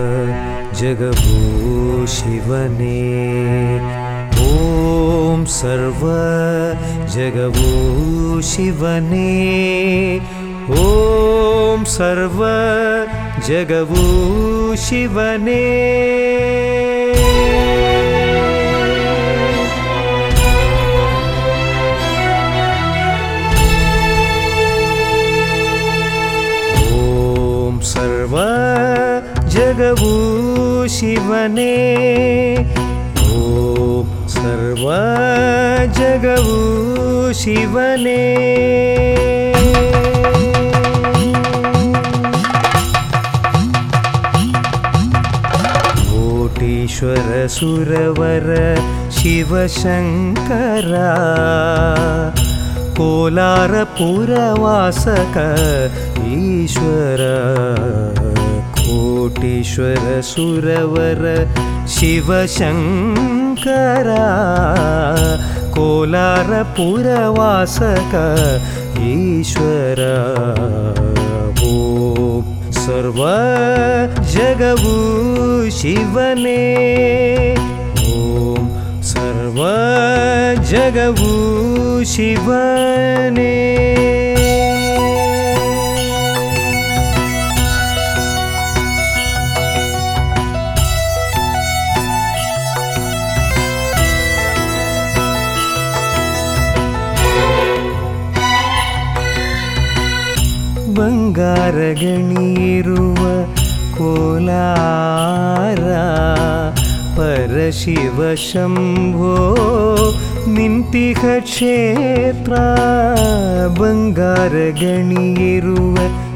जगवो शिवने ॐ सर्व जगवो शिवने ॐ सर्व जगवो शिवने ॐ सर्व जगवो शिवने ॐ सर्व जगवो शिवने कोटीश्वर सुरवर शिवशंकरा कोलारपुरवासक ईश्वर कोटीश्वर सुरवर शिवशंकरा कोलारपुरवासक ईश्वर ॐ सर्व जगवो शिवने ॐ सर्व जगवो शिवने ಬಂಗಾರಗಣಿಯಿರುವ ಕೋಲಾರ ಪರಶಿವ ಶಂಭೋ ನಿಂತಿಹ ಕ್ಷೇತ್ರ ಬಂಗಾರಗಣಿಯಿರುವ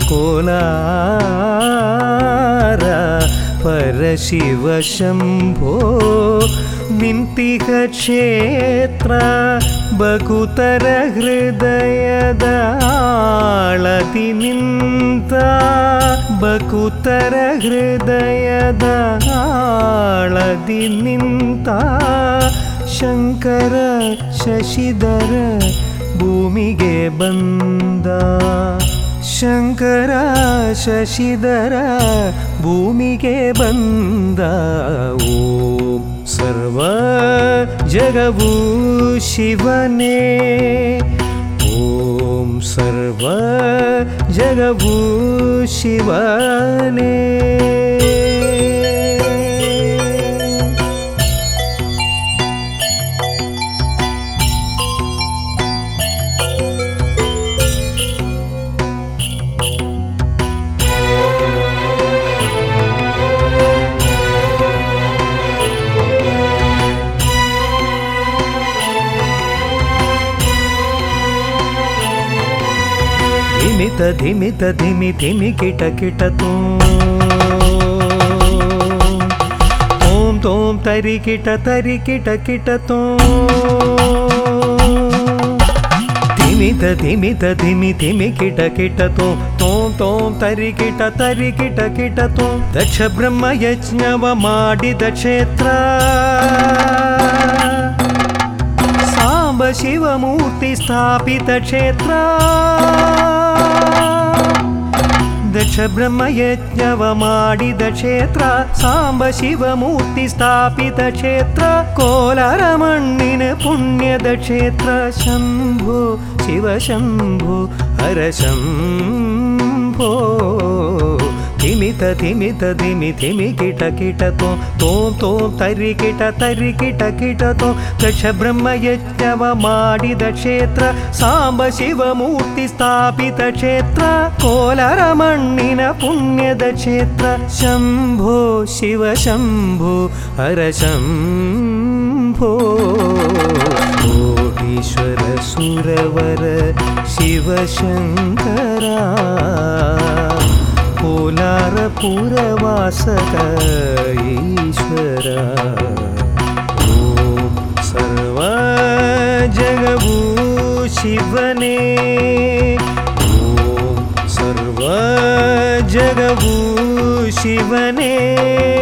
ಕೋಲಾರ ಪರಶಿವ ಶಂಭೋ ನಿಂತಿಹ ಕ್ಷೇತ್ರ ಬಕುತರ ಹೃದಯದ ಆಳತಿ ನಿಂತ ಬಕುತರ ಹೃದಯದ ಆಳದಿ ನಿಂತ ಶಂಕರ ಶಶಿಧರ ಭೂಮಿಗೆ ಬಂದ ಶಂಕರ ಶಶಿಧರ ಭೂಮಿಗೆ ಬಂದ ಓಂ ಸರ್ವ ಜಗವೋ ಶಿವನೇ ಓಂ ಸರ್ವ ಜಗವೋ ಶಿವನೇ ಧಿಮಿತ ಧಿಮಿತ ಧಿಮಿ ಧಿಮಿ ಕಿಟ ಕಿಟ ತೋಂ ತೋಂ ತರಿ ಕಿಟ ಕಿಟ ಧಿಮಿತ ಧಿಮಿತ ಧಿಮಿ ಧಿಮಿ ಕಿಟ ತೋಂ ತೋಂ ತರಿ ಕಿಟ ದಕ್ಷ ಬ್ರಹ್ಮ ಯಜ್ಞವ ಮಾಡಿದ ಕ್ಷೇತ್ರ ಸಾಂಬ ಶಿವಮೂರ್ತಿ ಸ್ಥಾಪಿತ ಕ್ಷೇತ್ರ ದಕ್ಷ ಬ್ರಹ್ಮ ಯಜ್ಞವ ಮಾಡಿದ ಕ್ಷೇತ್ರ ಸಾಂಬ ಶಿವಮೂರ್ತಿ ಸ್ಥಾಪಿತ ಕ್ಷೇತ್ರ ಕೋಲಾರ ಮಣ್ಣಿನ ಪುಣ್ಯದ ಕ್ಷೇತ್ರ ಶಂಭೋ ಶಿವ ಶಂಭೋ ಹರ ಶಂಭೋ ಧಿಮಿತ ಧಿಮಿತ ಧಿಮಿ ಧಿಮಿ ಕಿಟ ತೋಂ ತೋಂ ತರಿ ಕಿಟ ದಕ್ಷ ಬ್ರಹ್ಮ ಯಜ್ಞವ ಮಾಡಿದ ಕ್ಷೇತ್ರ ಸಾಂಬ ಶಿವಮೂರ್ತಿ ಸ್ಥಾಪಿತ ಕ್ಷೇತ್ರ ಕೋಲಾರ ಮಣ್ಣಿನ ಪುಣ್ಯದ ಕ್ಷೇತ್ರ ಶಂಭೋ ಶಿವ ಶಂಭೋ ಹರ ಶಂಭೋ ಕೋಟೀಶ್ವರ ಸುರವರ ಶಿವಶಂಕರ ಕೋಲಾರಪುರವಾಸಕ ಈಶ್ವರ ಓಂ ಸರ್ವ ಜಗವೋ ಶಿವನೇ ಓಂ ಸರ್ವ ಜಗವೋ ಶಿವನೇ